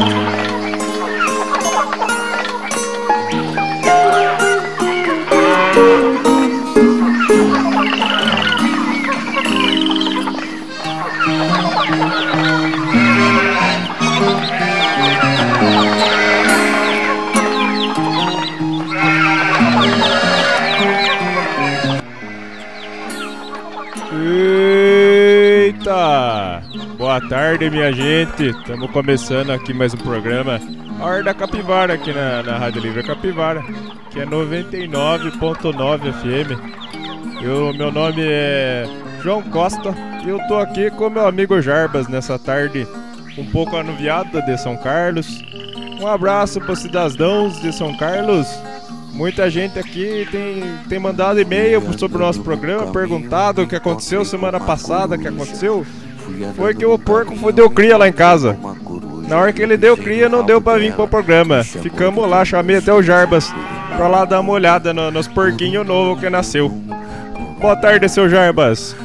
Eita! Boa tarde, minha gente. Estamos começando aqui mais um programa, a Hora da Capivara, aqui na Rádio Livre Capivara, que é 99.9 FM. Meu nome é João Costa e eu tô aqui com meu amigo Jarbas nessa tarde um pouco anuviada de São Carlos. Um abraço para os cidadãos de São Carlos. Muita gente aqui tem mandado e-mail sobre o nosso programa, perguntado o que aconteceu semana passada. O que aconteceu foi que o porco deu cria lá em casa. Na hora que ele deu cria, não deu pra vir pro programa. Ficamos lá, chamei até o Jarbas pra lá dar uma olhada nos porquinhos novos que nasceu. Boa tarde, seu Jarbas.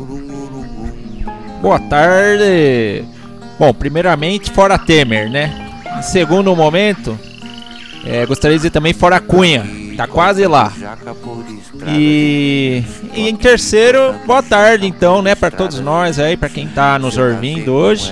Boa tarde. Bom, primeiramente, fora Temer, né? Em segundo momento, gostaria de dizer também fora Cunha, tá quase lá. E em terceiro, boa tarde então, né, para todos nós aí, para quem tá nos ouvindo hoje.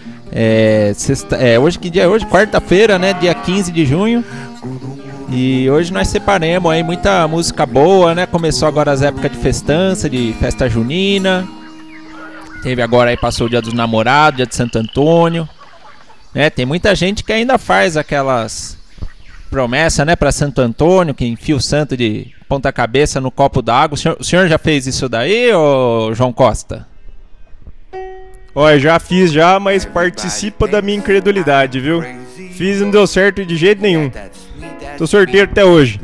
Hoje que dia é hoje? Quarta-feira, né, dia 15 de junho. E hoje nós separamos aí muita música boa, né? Começou agora as épocas de festança, de festa junina. Teve agora aí, passou o dia dos namorados, dia de Santo Antônio, né? Tem muita gente que ainda faz aquelas promessa, né, para Santo Antônio, que enfia o santo de ponta cabeça no copo d'água. O senhor já fez isso daí, ô João Costa? Olha, já fiz já, mas participa da minha incredulidade, viu? Fiz e não deu certo de jeito nenhum. Tô sorteiro até hoje.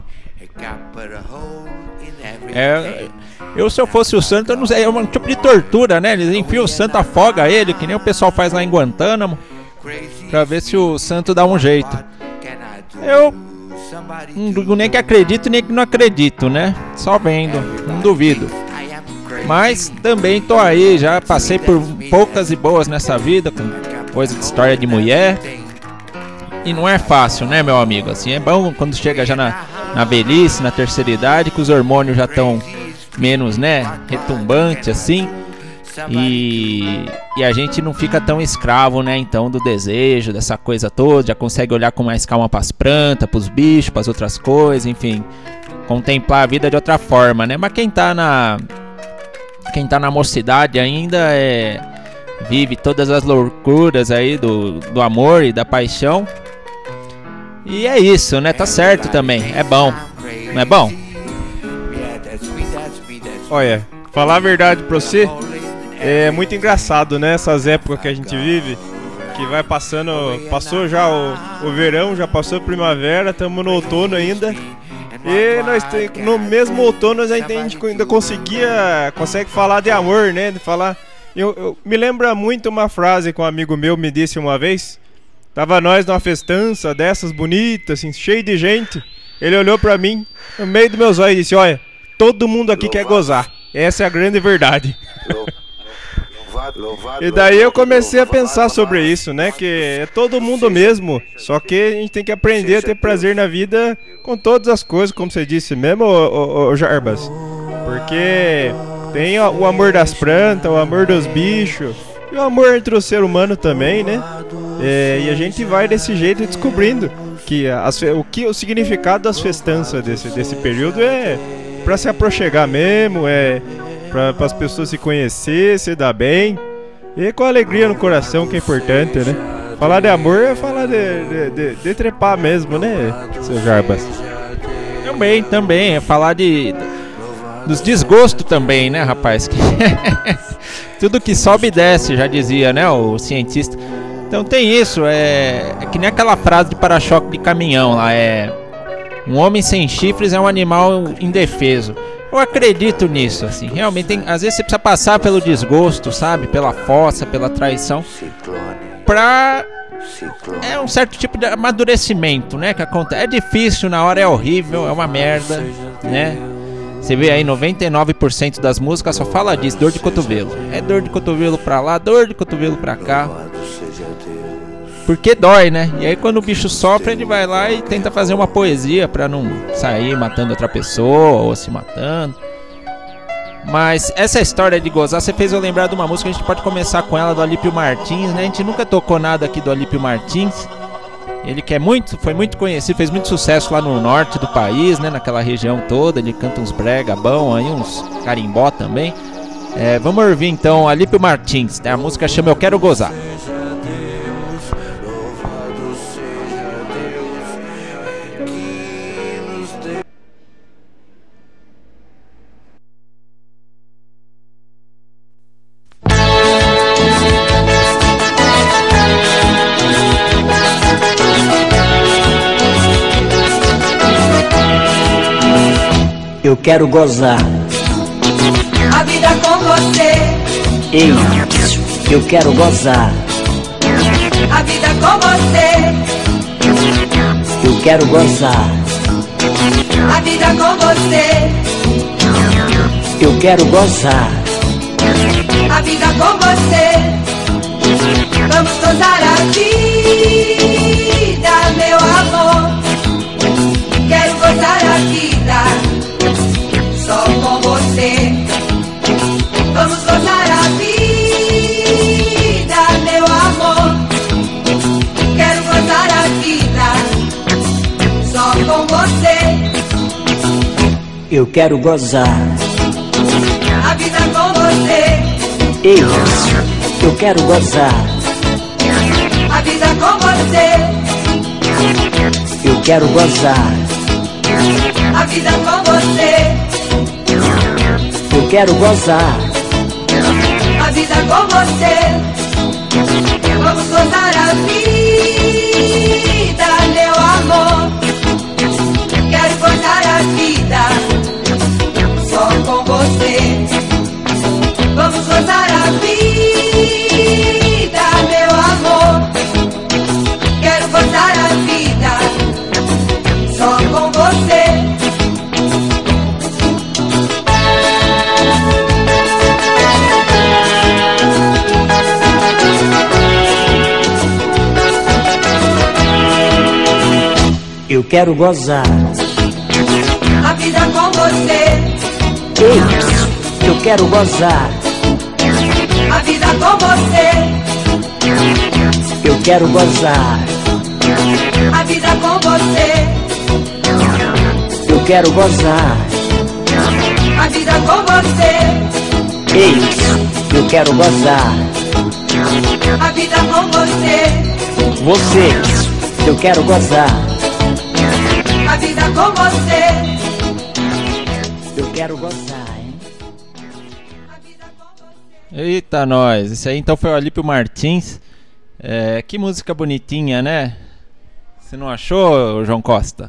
Se eu fosse o santo, eu não sei, é um tipo de tortura, né? Eles enfiam o santo, afoga ele, que nem o pessoal faz lá em Guantánamo, pra ver se o santo dá um jeito. Eu não digo nem que acredito, nem que não acredito, né? Só vendo, não duvido. Mas também tô aí, já passei por poucas e boas nessa vida, com coisa de história de mulher. E não é fácil, né, meu amigo? Assim, é bom quando chega já na velhice, na terceira idade, que os hormônios já estão menos, né, retumbante assim. E a gente não fica tão escravo, né, então, do desejo, dessa coisa toda. Já consegue olhar com mais calma pras plantas, pros bichos, pras outras coisas, enfim, contemplar a vida de outra forma, né. Mas quem tá na mocidade ainda vive todas as loucuras aí do amor e da paixão. E é isso, né, tá certo também, é bom, não é bom? Olha, falar a verdade pra você, é muito engraçado, né, essas épocas que a gente vive, que vai passando, passou já o verão, já passou a primavera, estamos no outono ainda, e nós no mesmo outono a gente ainda consegue falar de amor, né, de falar. Eu me lembra muito uma frase que um amigo meu me disse uma vez. Tava nós numa festança dessas bonitas, assim, cheio de gente. Ele olhou pra mim, no meio dos meus olhos, e disse: olha, todo mundo aqui quer gozar, essa é a grande verdade. E daí eu comecei a pensar sobre isso, né? Que é todo mundo mesmo. Só que a gente tem que aprender a ter prazer na vida com todas as coisas, como você disse mesmo, ô Jarbas. Porque tem o amor das plantas, o amor dos bichos e o amor entre o ser humano também, né? E a gente vai desse jeito descobrindo que o significado das festanças desse período é pra se aproximar mesmo, para as pessoas se conhecer, se dar bem e com alegria no coração, que é importante, né? Falar de amor é falar de trepar mesmo, né, seu Jarbas? Também, é falar dos desgostos também, né, rapaz? Tudo que sobe e desce, já dizia, né, o cientista. Então tem isso, é que nem aquela frase de para-choque de caminhão lá, um homem sem chifres é um animal indefeso. Eu acredito nisso, assim, realmente às vezes você precisa passar pelo desgosto, sabe, pela fossa, pela traição, é um certo tipo de amadurecimento, né, que acontece. É difícil, na hora é horrível, é uma merda, né. Você vê aí 99% das músicas só fala disso, dor de cotovelo. É dor de cotovelo pra lá, dor de cotovelo pra cá. Porque dói, né? E aí quando o bicho sopra, ele vai lá e tenta fazer uma poesia pra não sair matando outra pessoa ou se matando. Mas essa história de gozar, você fez eu lembrar de uma música. A gente pode começar com ela, do Alípio Martins, né? A gente nunca tocou nada aqui do Alípio Martins. Ele que foi muito conhecido, fez muito sucesso lá no norte do país, né? Naquela região toda. Ele canta uns brega bom aí, uns carimbó também. Vamos ouvir então Alípio Martins, né? A música chama Eu Quero Gozar. Eu quero gozar a vida com você. Ei, eu quero gozar A vida com você. Eu quero gozar A vida com você. Eu quero gozar A vida com você. Vamos gozar a vida, meu amor. Quero gozar a vida só com você. Vamos gozar a vida, meu amor. Quero gozar a vida só com você. Eu quero gozar A vida com você. Ei, eu quero gozar A vida com você. Eu quero gozar A vida com você. Eu quero gozar A vida com você. Vamos gozar a vida, meu amor. Quero gozar a vida só com você. Vamos gozar a vida, meu amor. Quero gozar a vida só com você. Eu quero gozar A vida com você. Ei, eu quero gozar A vida com você. Eu quero gozar A vida com você. Eu quero gozar A vida com você. Ei, eu quero gozar A vida com você. Você, eu quero gozar A vida com você. Eu quero gozar, hein? A vida com você. Eita nós, esse aí então foi o Alípio Martins. Que música bonitinha, né? Você não achou, João Costa?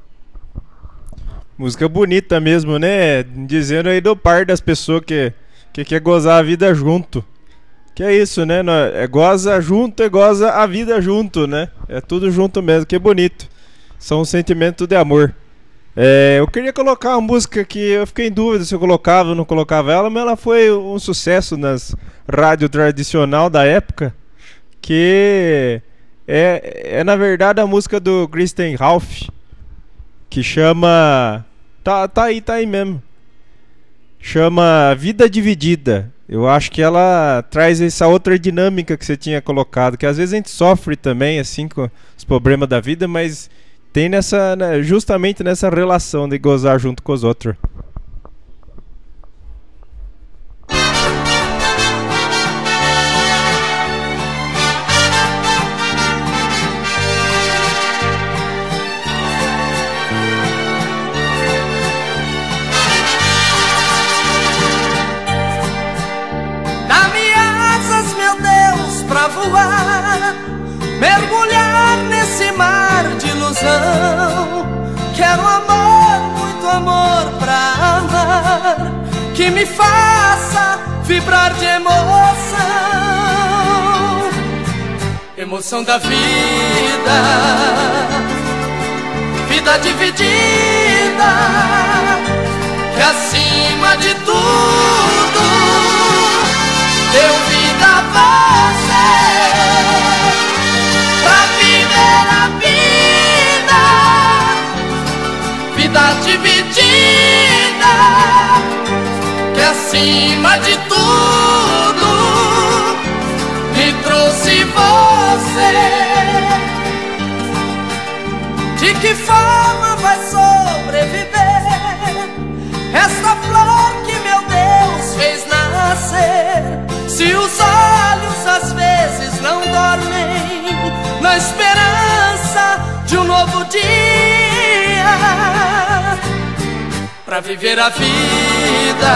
Música bonita mesmo, né? Dizendo aí do par das pessoas que quer gozar a vida junto. Que é isso, né? Goza junto e goza a vida junto, né? É tudo junto mesmo, que bonito. São um sentimento de amor. Eu queria colocar uma música que eu fiquei em dúvida se eu colocava ou não colocava ela, mas ela foi um sucesso nas rádios tradicional da época, que é na verdade a música do Christian Ralph, que chama... Tá aí mesmo. Chama Vida Dividida. Eu acho que ela traz essa outra dinâmica que você tinha colocado, que às vezes a gente sofre também assim com os problemas da vida, mas tem justamente nessa relação de gozar junto com os outros. Dá-me asas, meu Deus, pra voar, mergulhar nesse mar de ilusão. Quero amor, muito amor pra amar, que me faça vibrar de emoção. Emoção da vida, vida dividida, que acima de tudo deu vida a você. na esperança de um novo dia, pra viver a vida,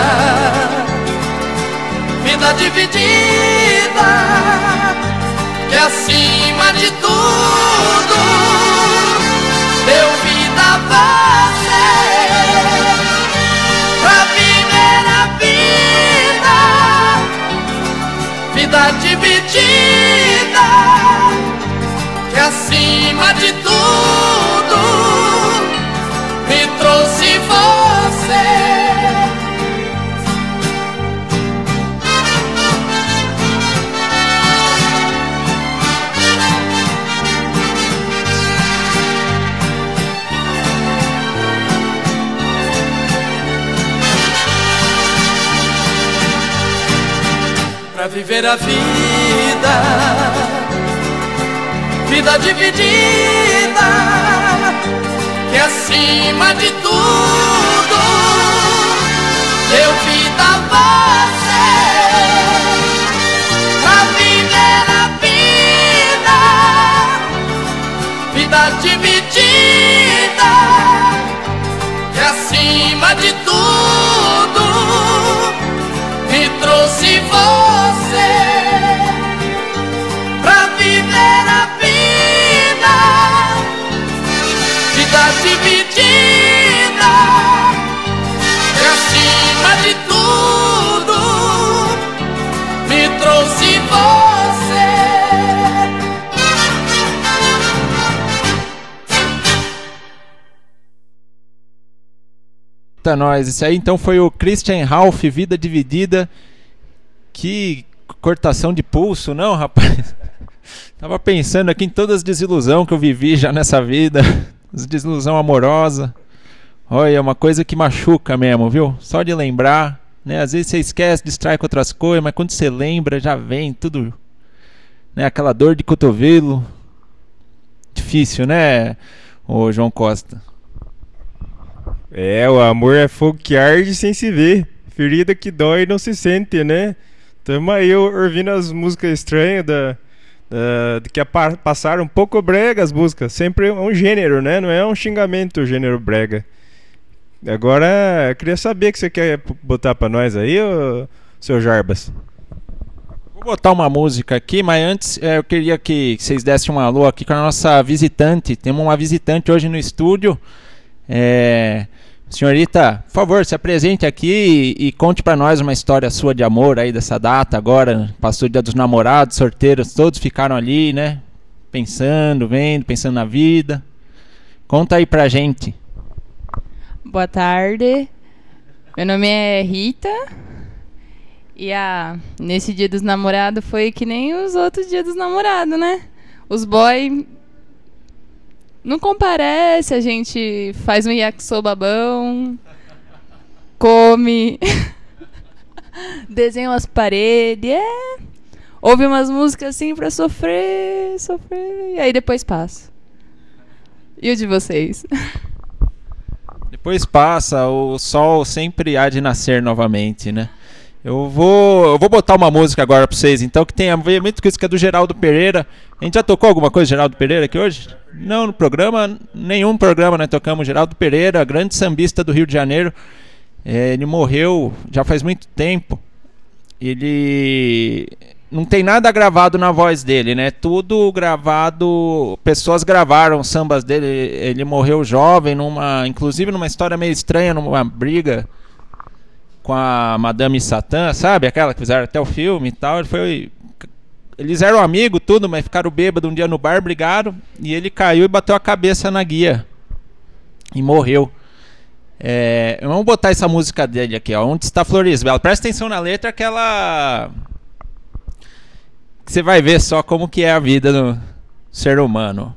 vida dividida, que acima de tudo deu vida a você, pra viver a vida, vida dividida, que acima de tudo me trouxe você. Pra viver a vida, vida dividida, que acima de tudo deu vida a você, pra viver a vida, vida dividida, que acima de tudo me trouxe você, pra viver a vida, vida dividida, que acima de tudo me trouxe você. Tá, nós. Esse aí então foi o Christian Ralph, Vida Dividida. Que cortação de pulso, não, rapaz? Tava pensando aqui em todas as desilusões que eu vivi já nessa vida. As desilusão amorosa. Olha, é uma coisa que machuca mesmo, viu? Só de lembrar, né? Às vezes você esquece, distrai com outras coisas, mas quando você lembra já vem tudo, né? Aquela dor de cotovelo. Difícil, né, ô João Costa? É, o amor é fogo que arde sem se ver. Ferida que dói e não se sente, né? Tamo aí ouvindo as músicas estranhas que passaram um pouco brega as músicas. Sempre é um gênero, né? Não é um xingamento o gênero brega. Agora, eu queria saber o que você quer botar pra nós aí, ô, seu Jarbas. Vou botar uma música aqui, mas antes eu queria que vocês dessem um alô aqui com a nossa visitante. Temos uma visitante hoje no estúdio. Senhorita, por favor, se apresente aqui e conte pra nós uma história sua de amor aí dessa data agora. Passou o Dia dos Namorados, sorteiros, todos ficaram ali, né? Pensando, vendo, pensando na vida. Conta aí pra gente. Boa tarde, meu nome é Rita. E nesse Dia dos Namorados foi que nem os outros Dias dos Namorados, né? Os boy não comparece, a gente faz um yakisoba bom, come, desenha umas paredes, ouve umas músicas assim pra sofrer, e aí depois passa. E o de vocês? Depois passa, o sol sempre há de nascer novamente, né? Eu vou botar uma música agora pra vocês, então, que tem a ver muito com isso, que é do Geraldo Pereira. A gente já tocou alguma coisa de Geraldo Pereira aqui hoje? Não, no programa, nenhum programa nós tocamos. Geraldo Pereira, grande sambista do Rio de Janeiro. Ele morreu já faz muito tempo. Ele não tem nada gravado na voz dele, né? Tudo gravado, pessoas gravaram sambas dele. Ele morreu jovem, inclusive numa história meio estranha, numa briga com a Madame Satã, sabe? Aquela que fizeram até o filme e tal. Eles eram amigos, tudo, mas ficaram bêbados um dia no bar, brigaram, e ele caiu e bateu a cabeça na guia. E morreu. Vamos botar essa música dele aqui, ó. Onde está Floresbella? Presta atenção na letra, aquela que você vai ver só como que é a vida do ser humano.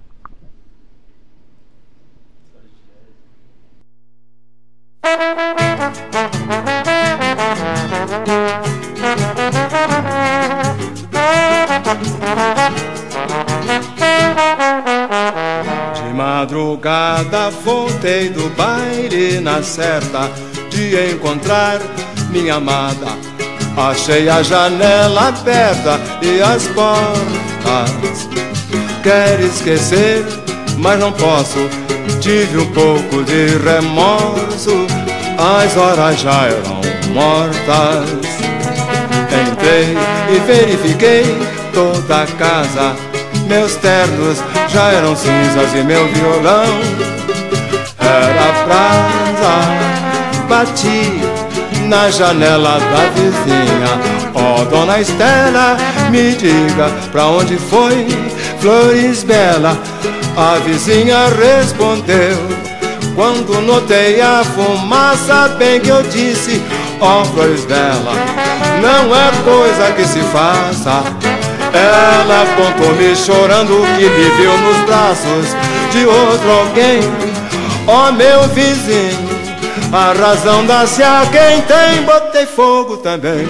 De madrugada voltei do baile na certa de encontrar minha amada. Achei a janela aberta e as portas quero esquecer, mas não posso. Tive um pouco de remorso, as horas já eram mortas. Entrei e verifiquei toda a casa, meus ternos já eram cinzas e meu violão era brasa. Bati na janela da vizinha. Ó, dona Estela, me diga pra onde foi Flores Bela. A vizinha respondeu, quando notei a fumaça, bem que eu disse: ó, Flores Bela, não é coisa que se faça. Ela apontou-me chorando que me viu nos braços de outro alguém. Ó, meu vizinho, a razão dá-se a quem tem, botei fogo também.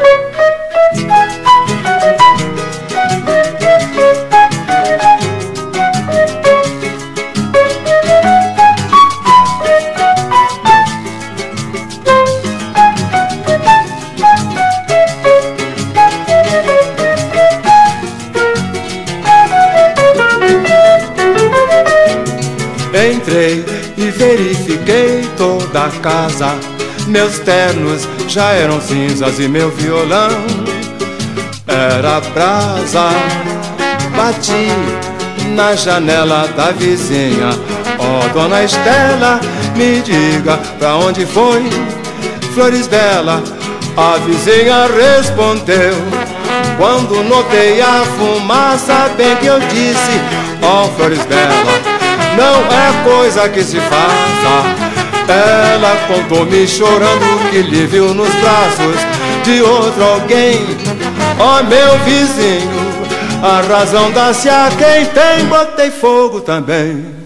Entrei e verifiquei toda a casa, meus ternos já eram cinzas e meu violão era brasa. Bati na janela da vizinha. Ó, dona Estela, me diga pra onde foi Flores Bela. A vizinha respondeu, quando notei a fumaça, bem que eu disse: ó, Flores Bela, não é coisa que se faça. Ela contou-me chorando que lhe viu nos braços de outro alguém. Ó, meu vizinho, a razão dá-se a quem tem, botei fogo também.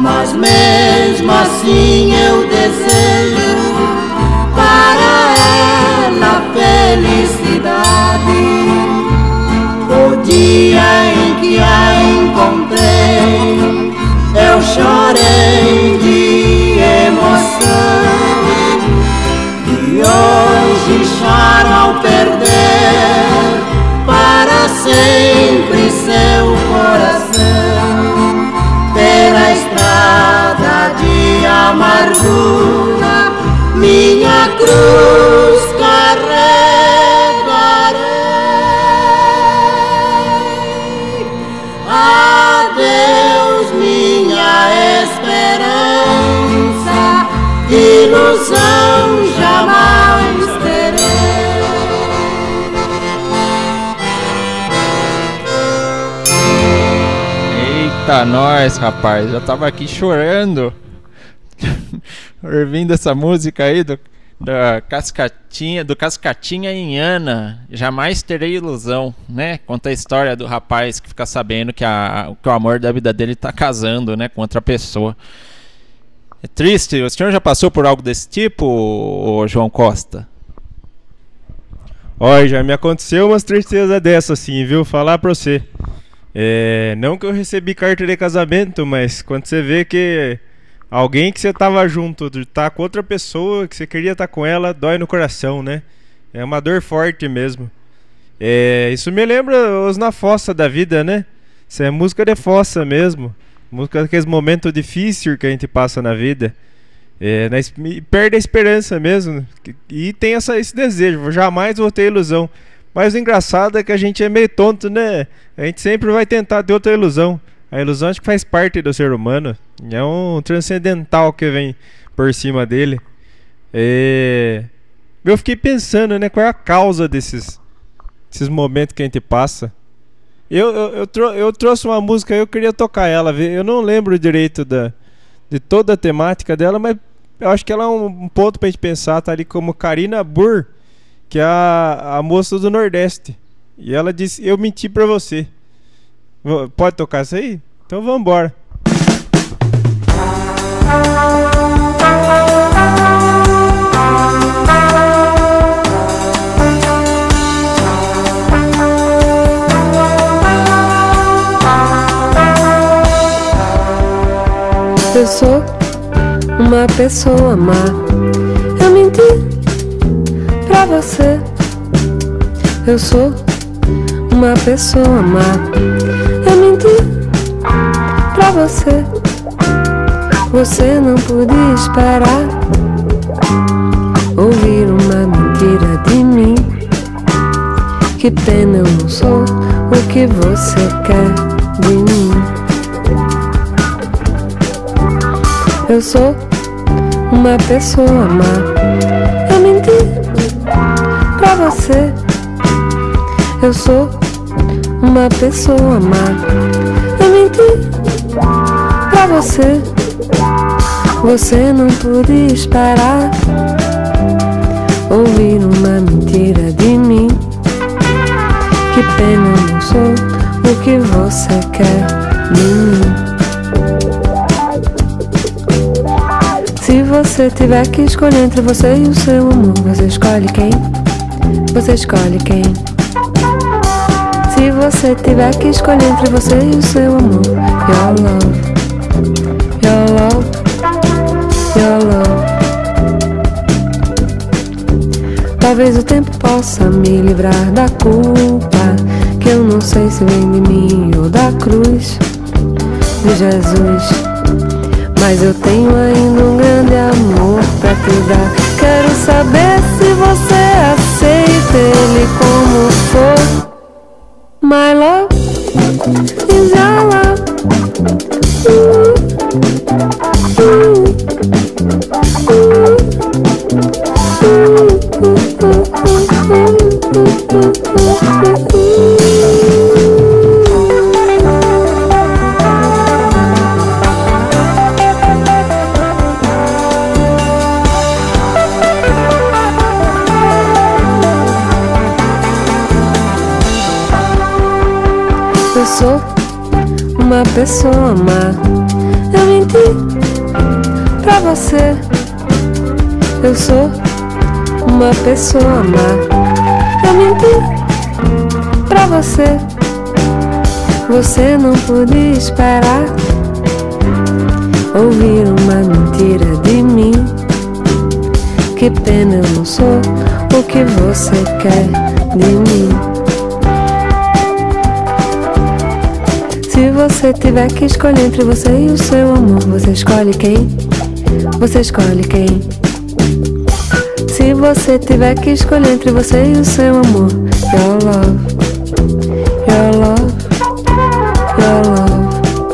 mas mesmo assim eu desejo para ela felicidade. O dia em que a encontrei, eu chorei de emoção, e hoje choro ao perder para sempre seu coração. Pela estrada de amargura minha cruz carregarei. Adeus minha esperança, ilusão jamais terei. Eita, nós, rapaz, já tava aqui chorando ouvindo essa música aí do Cascatinha em Ana, Jamais Terei Ilusão, né? Conta a história do rapaz que fica sabendo que o amor da vida dele tá casando, né, com outra pessoa. É triste. O senhor já passou por algo desse tipo, ô João Costa? Olha, já me aconteceu umas tristezas dessas assim, viu? Falar pra você. Não que eu recebi carta de casamento, mas quando você vê que alguém que você tava junto tá com outra pessoa, que você queria estar com ela, dói no coração, né? É uma dor forte mesmo. Isso me lembra os Na Fossa da Vida, né? Isso é música de fossa mesmo. Música daqueles momentos difíceis que a gente passa na vida. Perde a esperança mesmo. E tem esse desejo, jamais vou ter ilusão. Mas o engraçado é que a gente é meio tonto, né? A gente sempre vai tentar ter outra ilusão. A ilusão acho que faz parte do ser humano. É um transcendental que vem por cima dele. Eu fiquei pensando, né? Qual é a causa desses momentos que a gente passa. Eu trouxe uma música, eu queria tocar ela. Eu não lembro direito de toda a temática dela, mas eu acho que ela é um ponto pra gente pensar. Tá ali como Karina Burr, que é a moça do Nordeste. E ela disse: eu menti pra você. Pode tocar isso aí? Então vamos embora. Eu sou uma pessoa má. Eu menti pra você. Eu sou uma pessoa má. Eu menti pra você. Você não podia esperar ouvir uma mentira de mim. Que pena, eu não sou o que você quer de mim. Eu sou uma pessoa má. Eu menti pra você. Eu sou uma pessoa má. Eu menti pra você. Você não podia esperar ouvir uma mentira de mim. Que pena, eu não sou o que você quer de mim. Se você tiver que escolher entre você e o seu amor, você escolhe quem? Você escolhe quem? Se você tiver que escolher entre você e o seu amor, your love, your love, your love. Talvez o tempo possa me livrar da culpa, que eu não sei se vem de mim ou da cruz de Jesus. Mas eu tenho ainda um grande amor pra te dar. Quero saber se você aceita ele como for. My love is your love. Eu sou uma pessoa má. Eu menti pra você. Eu sou uma pessoa má. Eu menti pra você. Você não podia esperar ouvir uma mentira de mim. Que pena, eu não sou o que você quer de mim. Se você tiver que escolher entre você e o seu amor, você escolhe quem? Você escolhe quem? Se você tiver que escolher entre você e o seu amor, your love, your love, your love.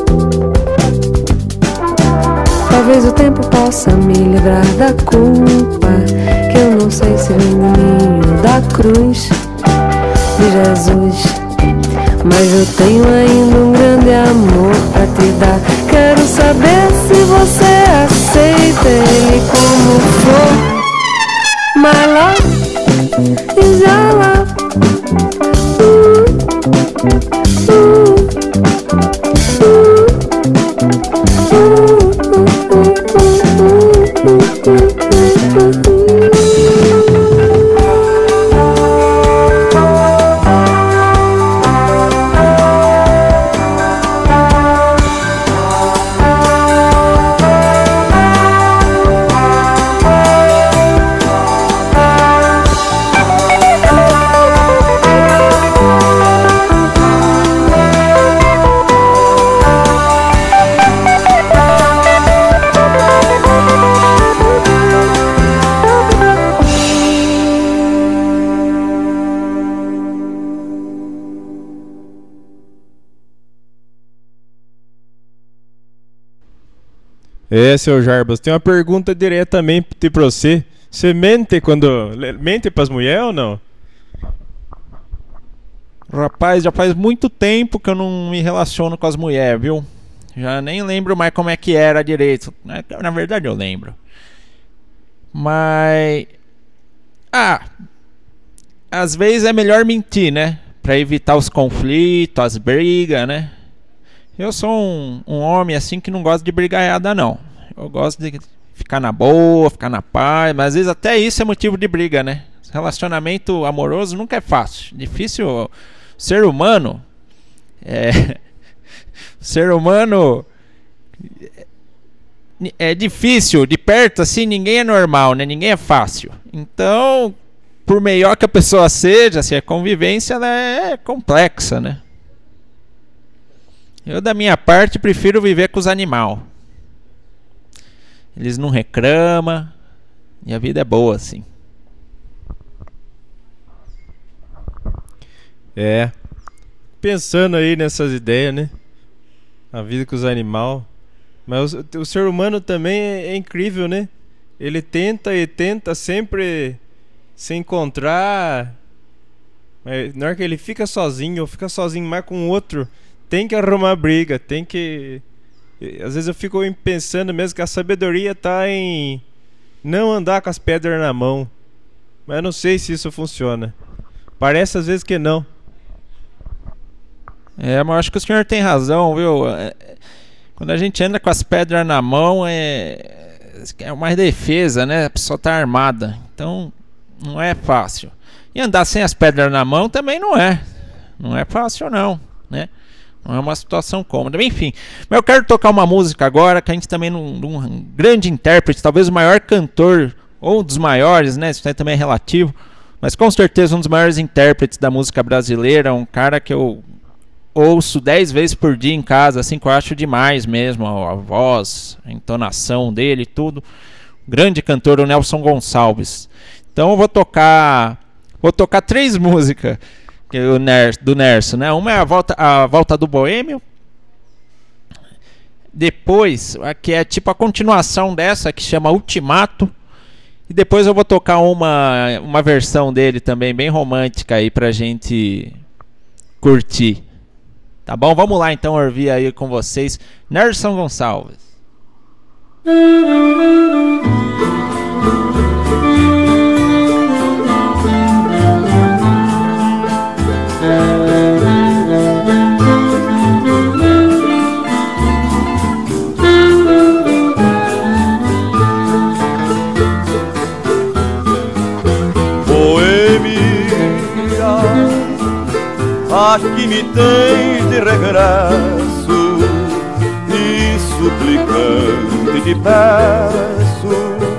Talvez o tempo possa me livrar da culpa, que eu não sei se vem de mim ou da cruz de Jesus. Mas eu tenho ainda um grande amor pra te dar. Quero saber se você aceita ele como for. My love is your love. Seu Jarbas, tem uma pergunta diretamente pra você. Você mente quando... mente pras mulheres ou não? Rapaz, já faz muito tempo que eu não me relaciono com as mulheres, viu? Já nem lembro mais como é que era direito. Na verdade eu lembro. Mas... às vezes é melhor mentir, né? Pra evitar os conflitos, as brigas, né? Eu sou um homem assim que não gosta de brigaiada, não. Eu gosto de ficar na boa, ficar na paz. Mas às vezes até isso é motivo de briga, né? Relacionamento amoroso nunca é fácil. Difícil. Ser humano ser humano é difícil. De perto assim ninguém é normal, né? Ninguém é fácil. Então, por melhor que a pessoa seja, assim, a convivência ela é complexa, né? Eu, da minha parte, prefiro viver com os animais. Eles não reclamam e a vida é boa, assim. Pensando aí nessas ideias, né? A vida com os animais. Mas o ser humano também é incrível, né? Ele tenta e tenta sempre se encontrar. Mas na hora que ele fica sozinho, ou fica sozinho mais com outro, tem que arrumar briga, tem que... Às vezes eu fico pensando mesmo que a sabedoria tá em não andar com as pedras na mão. Mas eu não sei se isso funciona. Parece às vezes que não. Mas eu acho que o senhor tem razão, viu? Quando a gente anda com as pedras na mão é uma defesa, né? A pessoa tá armada. Então não é fácil. E andar sem as pedras na mão também não é. Não é fácil não, né? Não é uma situação cômoda. Enfim, mas eu quero tocar uma música agora que a gente também num grande intérprete, talvez o maior cantor, ou um dos maiores, né? Isso também é relativo, mas com certeza um dos maiores intérpretes da música brasileira, um cara que eu ouço 10 vezes por dia em casa, assim, que eu acho demais mesmo, a voz, a entonação dele e tudo. Grande cantor, o Nelson Gonçalves. Então eu vou tocar 3 músicas do Nerso, né? Uma é a volta do Boêmio. Depois, que é tipo a continuação dessa, que chama Ultimato. E depois eu vou tocar uma versão dele também, bem romântica aí pra gente curtir. Tá bom? Vamos lá então ouvir aí com vocês Nelson Gonçalves. aqui me tens de regresso e suplicante te peço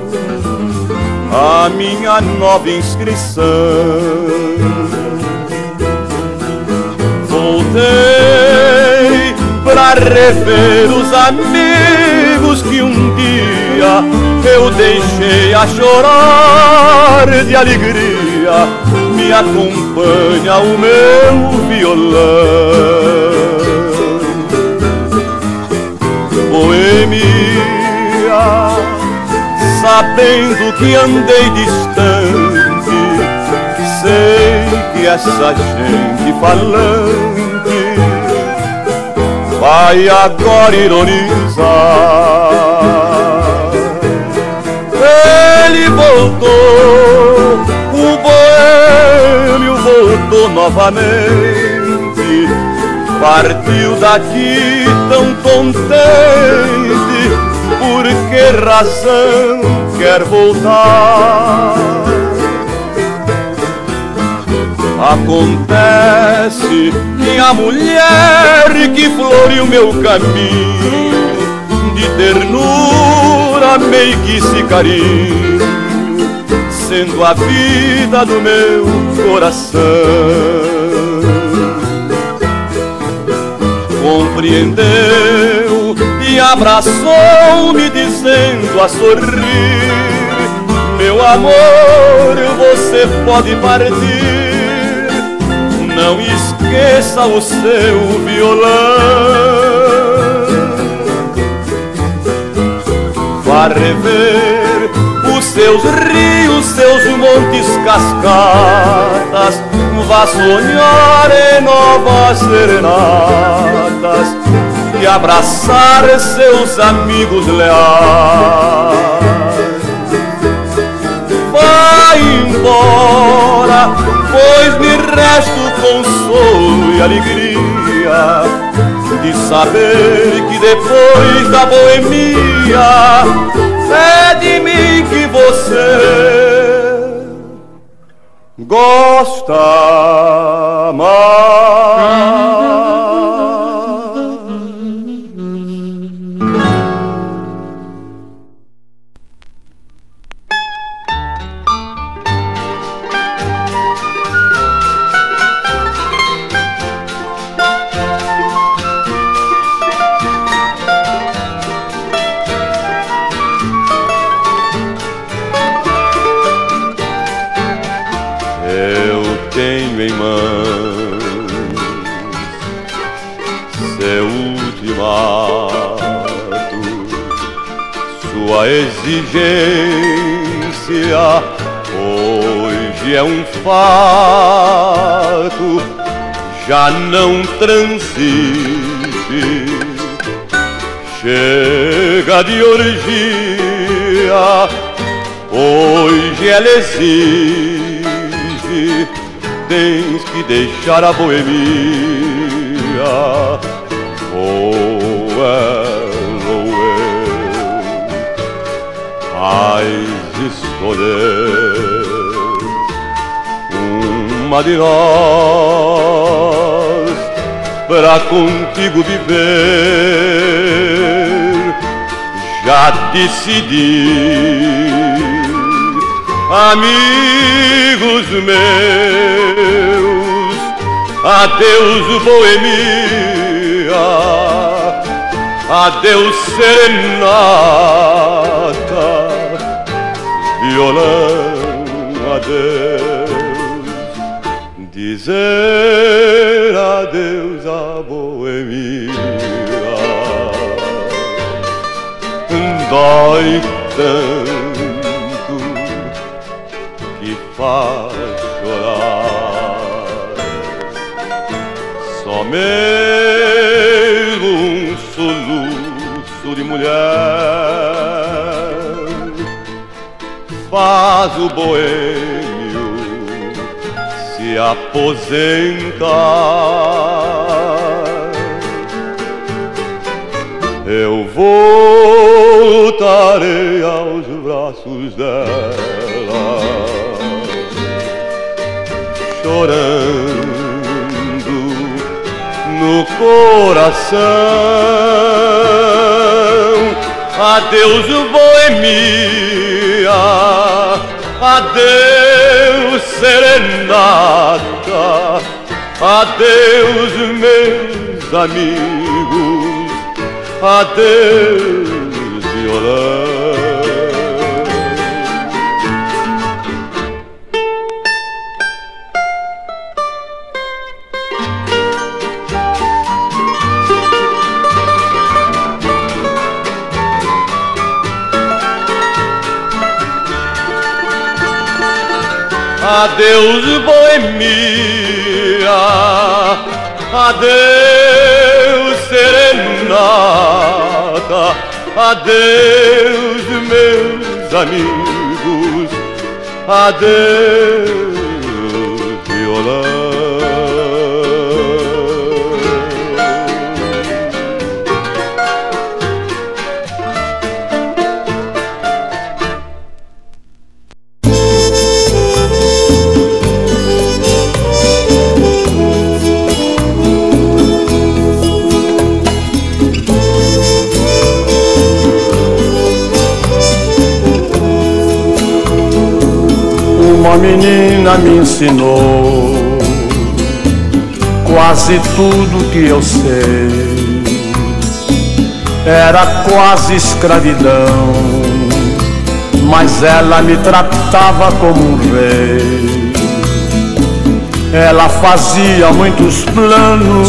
a minha nova inscrição. Voltei pra rever os amigos que um dia eu deixei a chorar de alegria. Me acompanha o meu violão. Boemia, sabendo que andei distante, sei que essa gente falante vai agora ironizar. Ele voltou, o boêmio voltou novamente, partiu daqui tão contente. Por que razão quer voltar? Acontece que a mulher que floreou meu caminho de ternura, meiguice e carinho, sendo a vida do meu coração, compreendeu e abraçou-me dizendo a sorrir: meu amor, você pode partir, não esqueça o seu violão. Vá rever os seus rios, seus montes, cascatas, vá sonhar em novas serenatas e abraçar seus amigos leais. Vai embora, pois me resta o consolo e alegria de saber que depois da boemia é de mim que você gosta mais. Sua exigência hoje é um fato, já não transige. Chega de orgia, hoje ela exige. Tens que deixar a boemia, ou ela ou eu. Vais escolher uma de nós pra contigo viver. Já decidi, amigos meus, adeus boemia, adeus serenata, violão, adeus, dizer adeus à boemia. Dói tanto que faz chorar, só mesmo um soluço de mulher faz o boêmio se aposentar. Eu voltarei aos braços dela, chorando no coração. Adeus, boemia, adeus, serenata, adeus, meus amigos, adeus, violão. Adeus, boemia, adeus, serenata, adeus, meus amigos, adeus, violão. Uma menina me ensinou quase tudo que eu sei. Era quase escravidão, mas ela me tratava como um rei. Ela fazia muitos planos,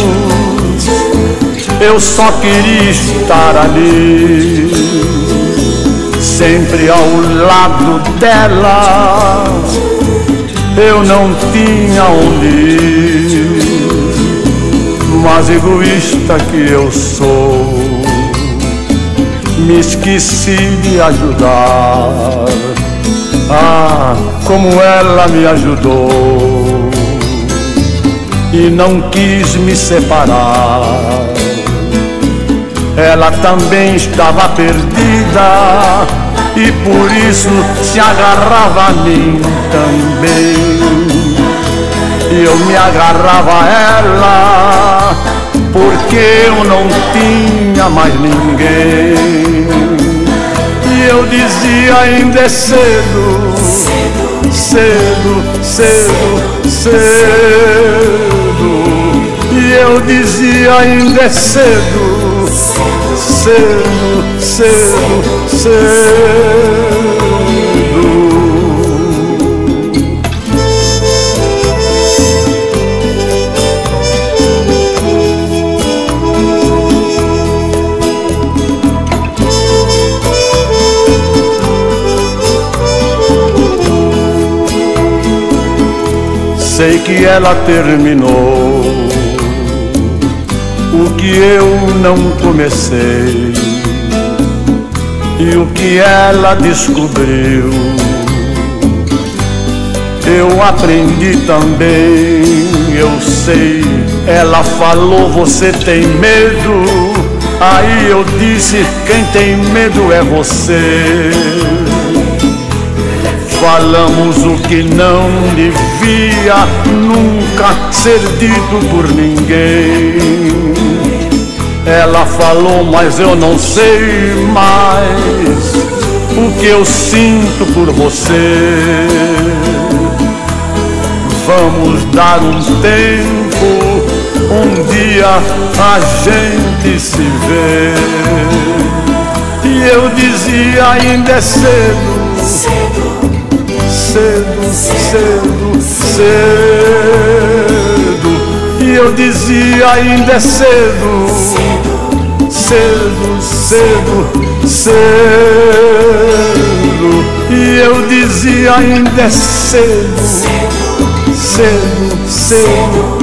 eu só queria estar ali, sempre ao lado dela. Eu não tinha onde ir, mas egoísta que eu sou, me esqueci de ajudar. Ah, como ela me ajudou e não quis me separar. Ela também estava perdida e por isso se agarrava a mim também. E eu me agarrava a ela porque eu não tinha mais ninguém. E eu dizia: ainda é cedo, cedo, cedo, cedo. E eu dizia: ainda é cedo, cedo, cedo, cedo. Sei que ela terminou o que eu não comecei, e o que ela descobriu eu aprendi também. Eu sei, ela falou: você tem medo? Aí eu disse: quem tem medo é você. Falamos o que não devia nunca ser dito por ninguém. Ela falou: mas eu não sei mais o que eu sinto por você. Vamos dar um tempo, um dia a gente se vê. E eu dizia: ainda é cedo, cedo, cedo, cedo. E eu dizia: ainda é cedo, cedo, cedo, cedo. E eu dizia: ainda é cedo, cedo, cedo,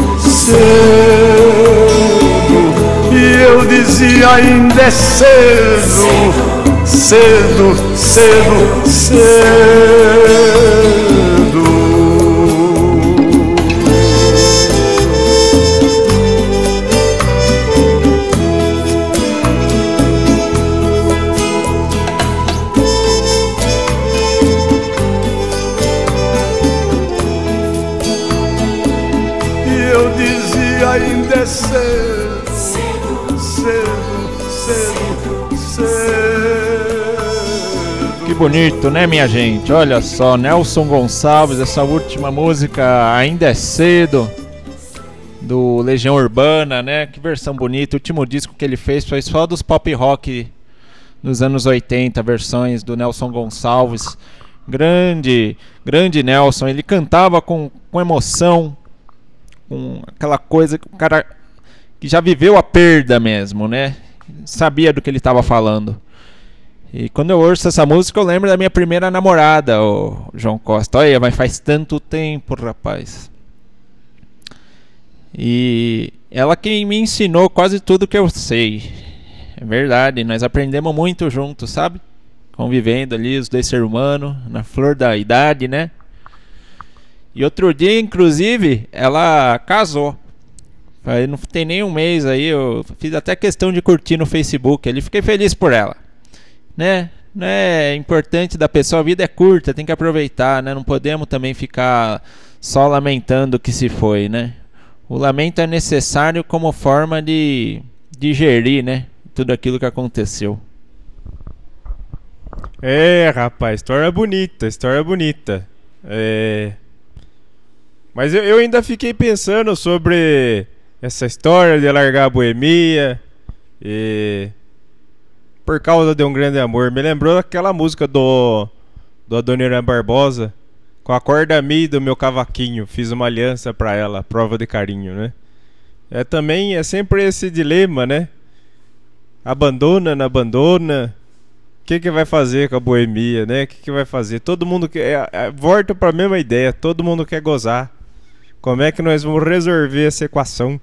cedo. E eu dizia: ainda é cedo, cedo, cedo, cedo. E eu dizia: ainda é cedo. Que bonito, né, minha gente? Olha só, Nelson Gonçalves, essa última música, Ainda é Cedo, do Legião Urbana, né? Que versão bonita. O último disco que ele fez foi só dos pop rock dos anos 80, versões do Nelson Gonçalves. Grande Nelson. Ele cantava com emoção, com aquela coisa que o cara que já viveu a perda mesmo, né? Sabia do que ele estava falando. E quando eu ouço essa música, eu lembro da minha primeira namorada, o João Costa. Olha, mas faz tanto tempo, rapaz. E ela que me ensinou quase tudo que eu sei. É verdade, nós aprendemos muito juntos, sabe? Convivendo ali, os dois seres humanos, na flor da idade, né? E outro dia, inclusive, ela casou. Aí não tem nem um mês aí, eu fiz até questão de curtir no Facebook ali, fiquei feliz por ela. Né? Não é importante da pessoa, a vida é curta, tem que aproveitar, né? Não podemos também ficar só lamentando que se foi, né? O lamento é necessário como forma de digerir, né? Tudo aquilo que aconteceu. É, rapaz, história bonita. Mas eu ainda fiquei pensando sobre essa história de largar a boemia por causa de um grande amor. Me lembrou daquela música do Adoniran Barbosa, com a corda mi do meu cavaquinho, fiz uma aliança pra ela, prova de carinho, né? É sempre esse dilema, né? Abandona, não abandona. O que vai fazer com a boemia, né? O que vai fazer? Todo mundo quer... volta pra mesma ideia, todo mundo quer gozar. Como é que nós vamos resolver essa equação?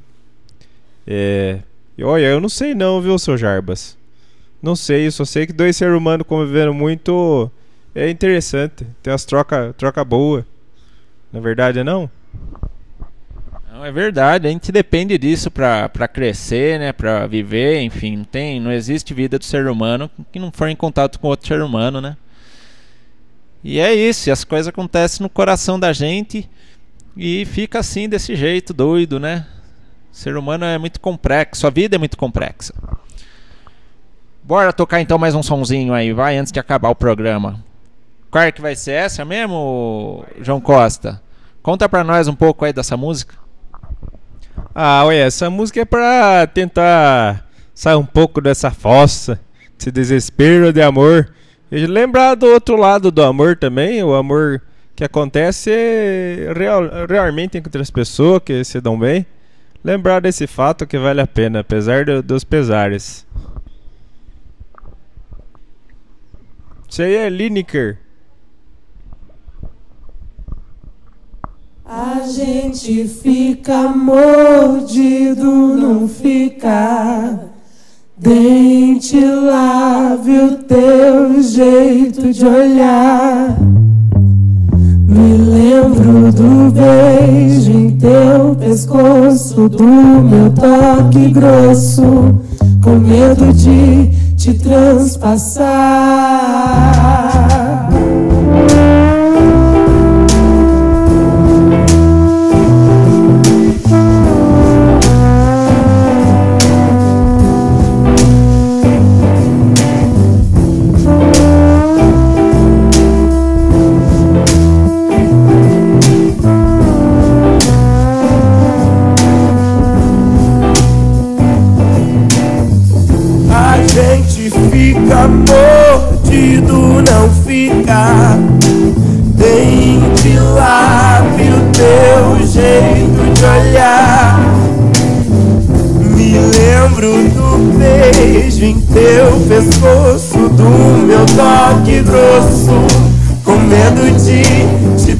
Olha, eu não sei não, viu, seu Jarbas? Não sei, eu só sei que dois seres humanos convivendo muito é interessante. Tem umas troca boa. Na verdade, não? Não, é verdade, a gente depende disso pra crescer, né? Pra viver, enfim. Não existe vida do ser humano que não for em contato com outro ser humano, né? E é isso, as coisas acontecem no coração da gente e fica assim, desse jeito, doido, né? O ser humano é muito complexo, a vida é muito complexa. Bora tocar então mais um sonzinho aí, vai, antes de acabar o programa. Qual é que vai ser essa mesmo, João Costa? Conta pra nós um pouco aí dessa música. Olha, essa música é pra tentar sair um pouco dessa fossa, desse desespero de amor. E lembrar do outro lado do amor também, o amor que acontece realmente entre as pessoas que se dão bem. Lembrar desse fato que vale a pena, apesar dos pesares. Isso aí é Lineker. A gente fica mordido, não fica. Dente, lave o teu jeito de olhar. Me lembro do beijo em teu pescoço, do meu toque grosso, com medo de te transpassar. Fica mordido, não fica. Dente, lave o teu jeito de olhar. Me lembro do beijo em teu pescoço, do meu toque grosso, com medo de te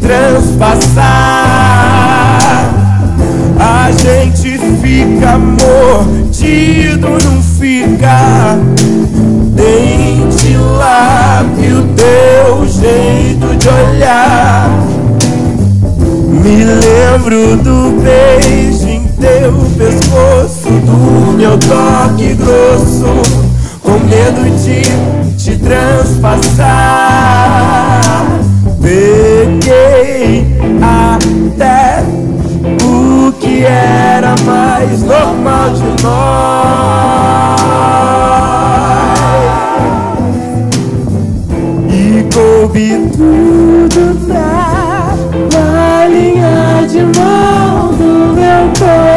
transpassar. A gente fica mordido, não fica. Dente, lave o teu jeito de olhar. Me lembro do beijo em teu pescoço, do meu toque grosso, com medo de te transpassar. Peguei até o que era mais normal de nós. E coube tudo na linha de mão do meu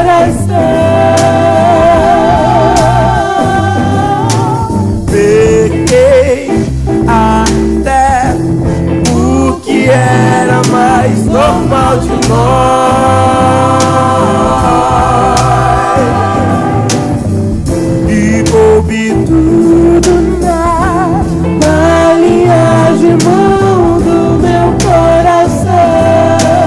coração. Peguei até o que era mais normal de nós e coube tudo na linha de mão do meu coração.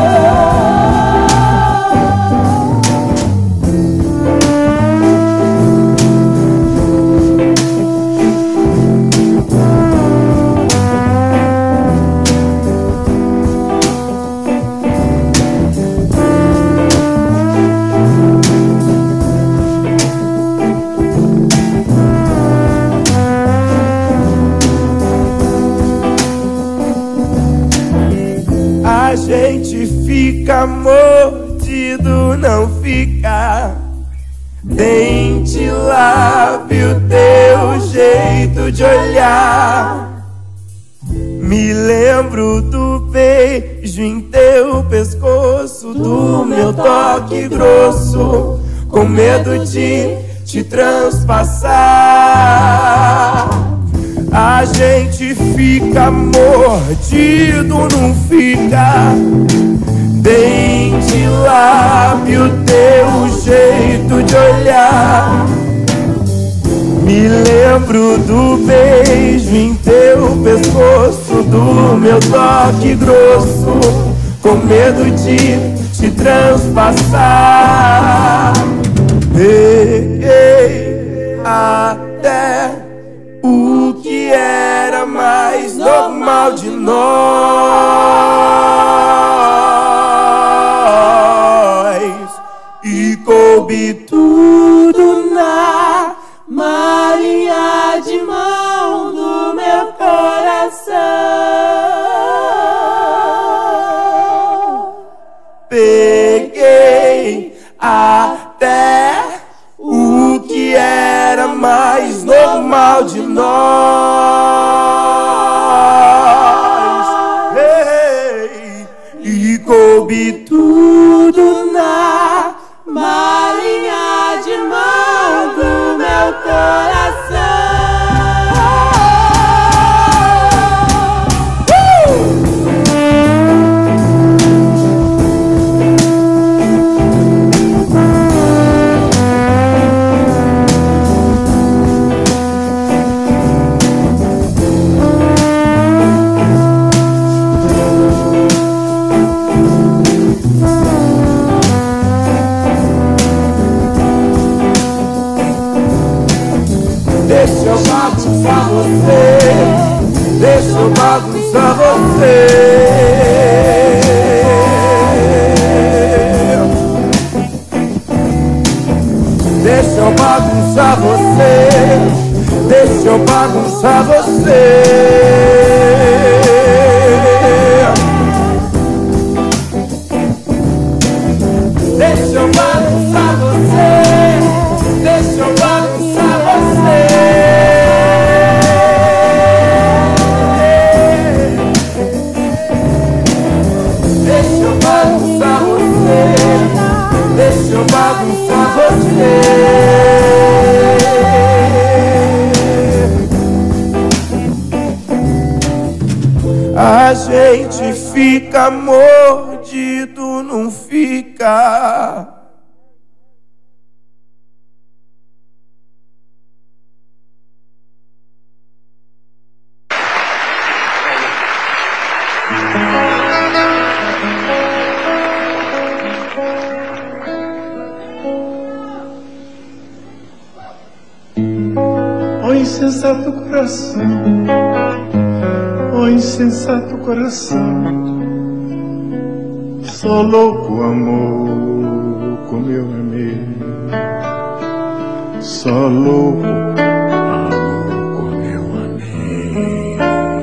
A gente fica mordido, não fica. Dente, lábio, teu jeito de olhar. Me lembro do beijo em teu pescoço, do meu toque grosso, com medo de te transpassar. A gente fica mordido, não fica. Dente, lábio, teu jeito de olhar. Me lembro do beijo em teu pescoço, do meu toque grosso, com medo de te transpassar. Peguei até o que era mais normal de nós e coube tudo na linha de mão do meu coração. Peguei até o que era mais normal de nós, hey, e coube tudo na linha de mão do meu coração. Deixa eu bagunçar você, deixa eu bagunçar você. Deixa eu bagunçar você, deixa eu bagunçar você. Deixa eu bagunçar você, deixa eu bagunçar você. Deixa eu bagunçar você, deixa eu bagunçar você. A gente fica mordido, não fica. Ó insensato coração, ó insensato coração, só louco amor como eu amei, só louco amor como eu amei,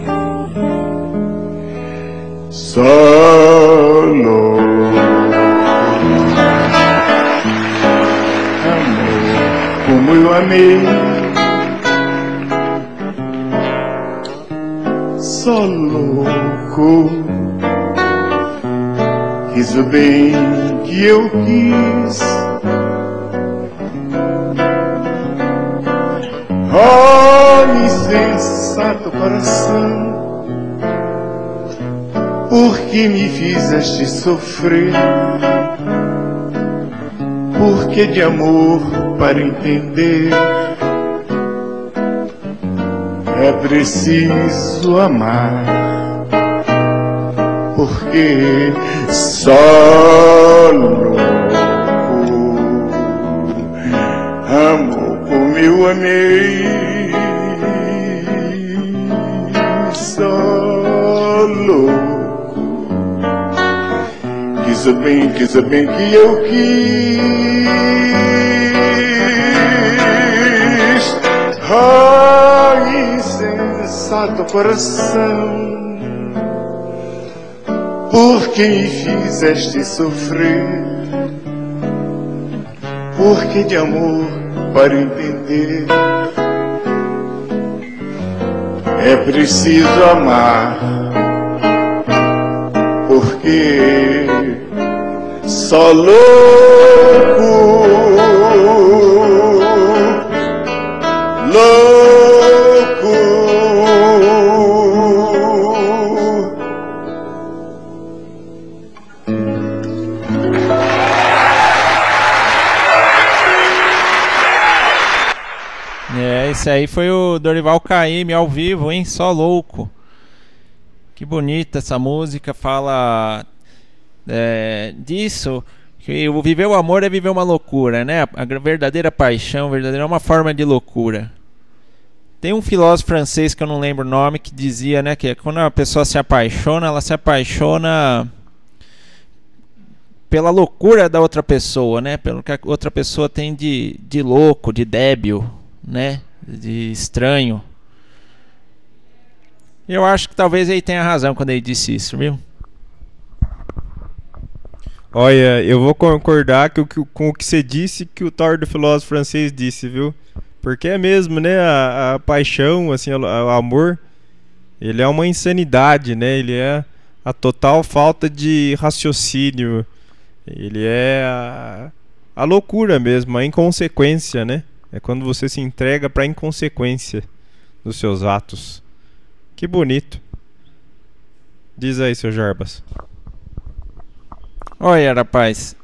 só louco amor como eu amei. só louco. Fiz o bem que eu quis. Oh, insensato coração, por que me fizeste sofrer? Por que de amor para entender é preciso amar? Porque só louco amo como eu amei. Só louco quis o bem que eu quis. Oh, insensato coração, por que me fizeste sofrer? Por que de amor para entender é preciso amar? Porque só louco Esse aí foi o Dorival Caymmi ao vivo, hein? Só louco. Que bonita essa música, fala disso, que viver o amor é viver uma loucura, né? A verdadeira paixão, verdadeira é uma forma de loucura. Tem um filósofo francês que eu não lembro o nome, que dizia, né, que quando a pessoa se apaixona, ela se apaixona pela loucura da outra pessoa, né? Pelo que a outra pessoa tem de louco, de débil, né? De estranho. Eu acho que talvez ele tenha razão quando ele disse isso, viu? Olha, eu vou concordar com o que você disse, que o tal do filósofo francês disse, viu? Porque é mesmo, né? A paixão, assim, o amor, ele é uma insanidade, né? Ele é a total falta de raciocínio. Ele é a loucura mesmo, a inconsequência, né? É quando você se entrega para a inconsequência dos seus atos. Que bonito. Diz aí, seu Jarbas. Olha, rapaz,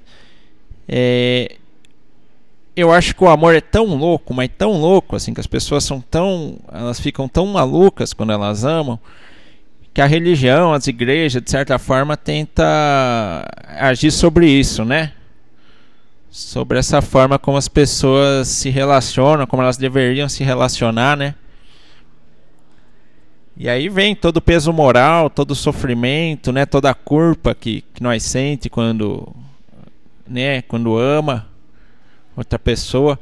eu acho que o amor é tão louco, mas tão louco, assim, que as pessoas elas ficam tão malucas quando elas amam, que a religião, as igrejas, de certa forma, tenta agir sobre isso, né? Sobre essa forma como as pessoas se relacionam, como elas deveriam se relacionar, né? E aí vem todo o peso moral, todo o sofrimento, né? Toda a culpa que nós sente quando ama outra pessoa.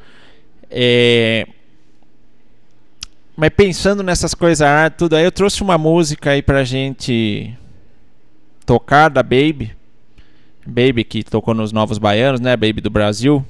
Mas pensando nessas coisas, tudo aí, eu trouxe uma música aí pra gente tocar da Baby, que tocou nos Novos Baianos, né? Baby do Brasil,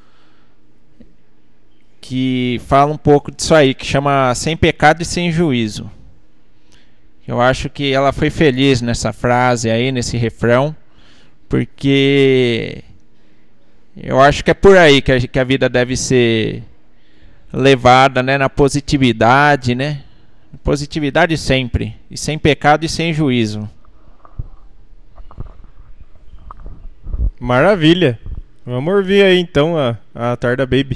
que fala um pouco disso aí, que chama Sem Pecado e Sem Juízo. Eu acho que ela foi feliz nessa frase aí, nesse refrão, porque eu acho que é por aí que a vida deve ser levada, né? Na positividade, né? Positividade sempre, e sem pecado e sem juízo. Maravilha. Vamos ouvir aí então a Tarda Baby.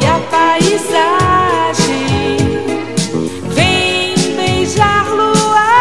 Paisagem, vem beijar lua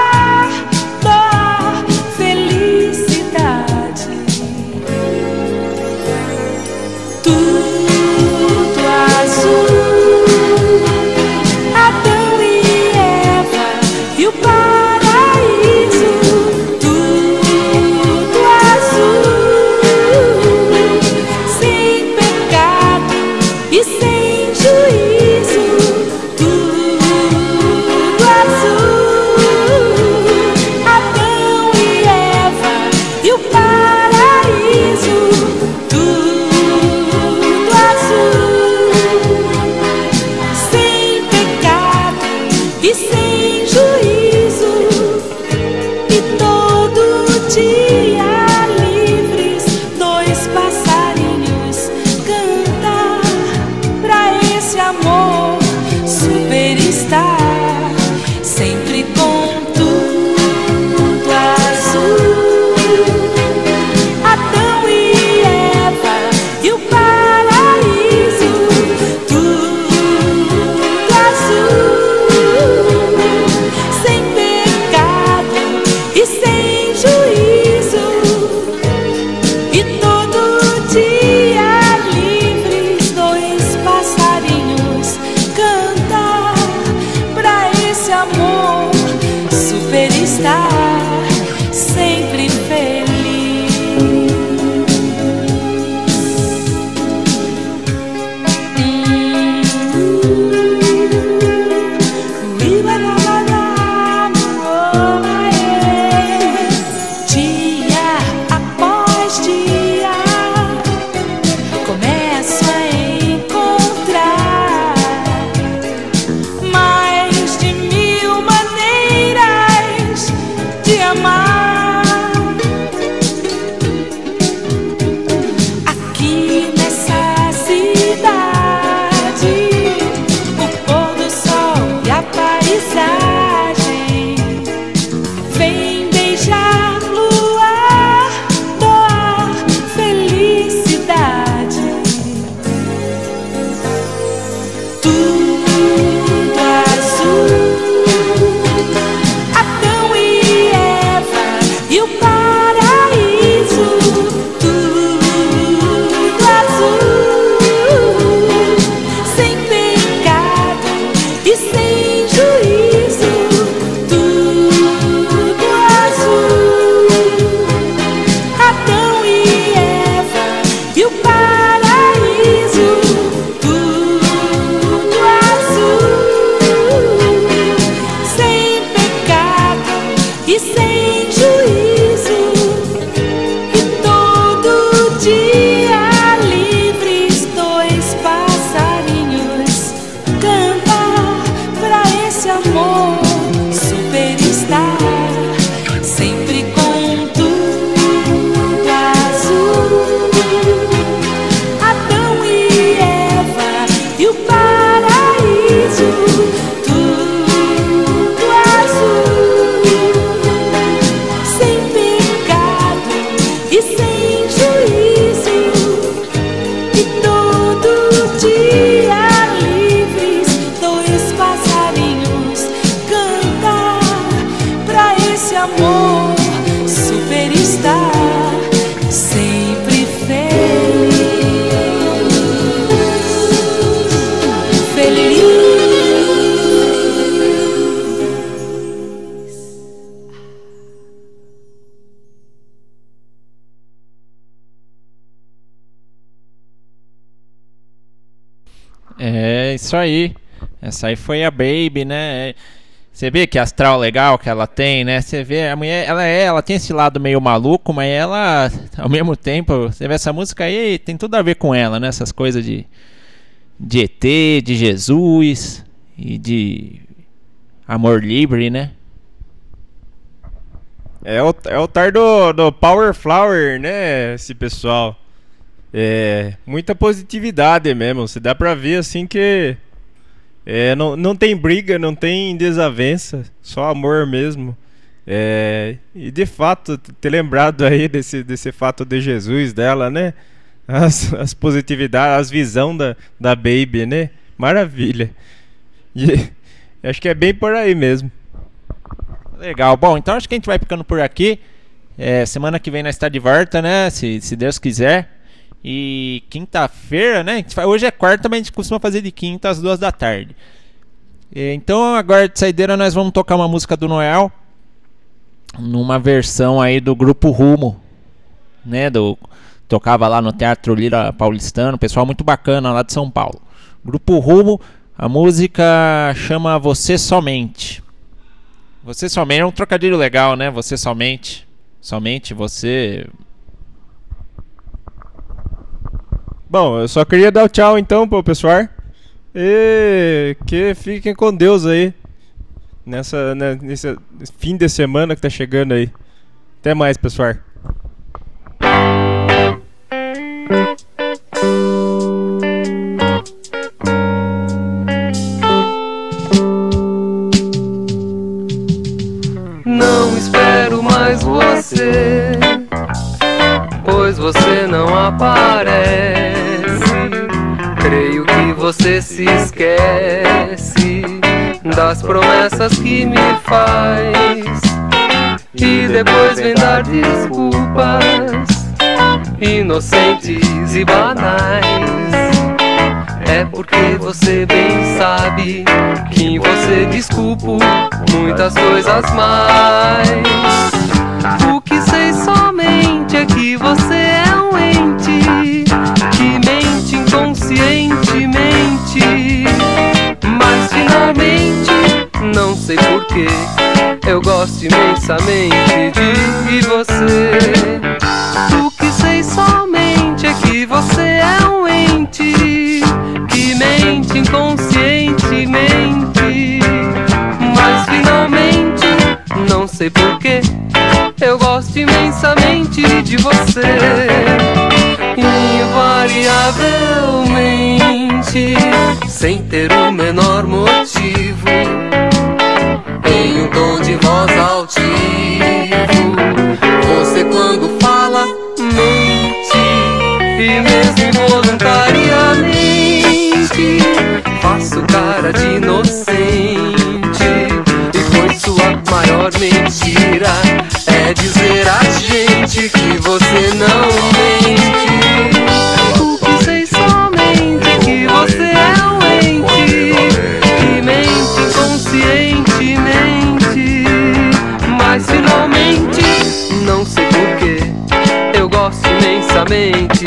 superstar, sempre feliz. Dia após dia começo a encontrar mais de 1000 maneiras de amar. Aqui nessa cidade, o pôr do sol e a paisagem vem beijar luar, doar felicidade. Tudo azul, Adão e Eva e o paraíso. Tudo azul, sem pecado e sem juízo. Tudo azul, Adão e Eva e o paraíso. Tudo azul, sem pecado e sem juízo. E todo dia livres, dois passarinhos cantar pra esse amor superstar, sempre com tudo azul. Adão e Eva e o paraíso. Tudo azul, sem pecado e sem juízo. E todo dia livres, dois passarinhos cantar pra esse amor superstar, sempre feliz. Feliz. É isso aí. Essa aí foi a Baby, né? Você vê que astral legal que ela tem, né? Você vê, a mulher, ela tem esse lado meio maluco, mas ela, ao mesmo tempo, você vê essa música aí, tem tudo a ver com ela, né? Essas coisas de ET, de Jesus e de amor livre, né? É o tar do Power Flower, né, esse pessoal. É muita positividade mesmo. Você dá pra ver assim que não tem briga, não tem desavença, só amor mesmo. E de fato, ter lembrado aí desse fato de Jesus dela, né? As positividades, as visão da Baby, né? Maravilha. E acho que é bem por aí mesmo. Legal. Bom, então acho que a gente vai ficando por aqui. Semana que vem nós está de volta, né? Se Deus quiser. E quinta-feira, né? Hoje é quarta, mas a gente costuma fazer de quinta às 2 da tarde. Então agora de saideira nós vamos tocar uma música do Noel, numa versão aí do Grupo Rumo, né? Tocava lá no Teatro Lira Paulistano, pessoal muito bacana lá de São Paulo. Grupo Rumo, a música chama Você Somente. Você Somente é um trocadilho legal, né? Você Somente. Somente você. Bom, eu só queria dar o tchau então pro pessoal. E que fiquem com Deus aí nesse fim de semana que tá chegando aí. Até mais, pessoal. Não espero mais você, pois você não aparece. Creio que você se esquece das promessas que me faz, e depois vem dar desculpas inocentes e banais. é porque você bem sabe que em você desculpo muitas coisas mais. O que sei somente é que você é um ente que mente inconscientemente. Mas finalmente, não sei porquê, eu gosto imensamente de você. O que sei somente é que você é um ente que mente inconscientemente. Mas finalmente, não sei porquê, eu gosto imensamente de você. Invariavelmente, sem ter o menor motivo, em um tom de voz altivo, você quando fala mente. E mesmo involuntariamente faço cara de inocente. E pois sua maior mentira é dizer a gente que você não mente. O que sei somente é que você é um ente que mente inconscientemente. Mas finalmente, não sei porquê, eu gosto imensamente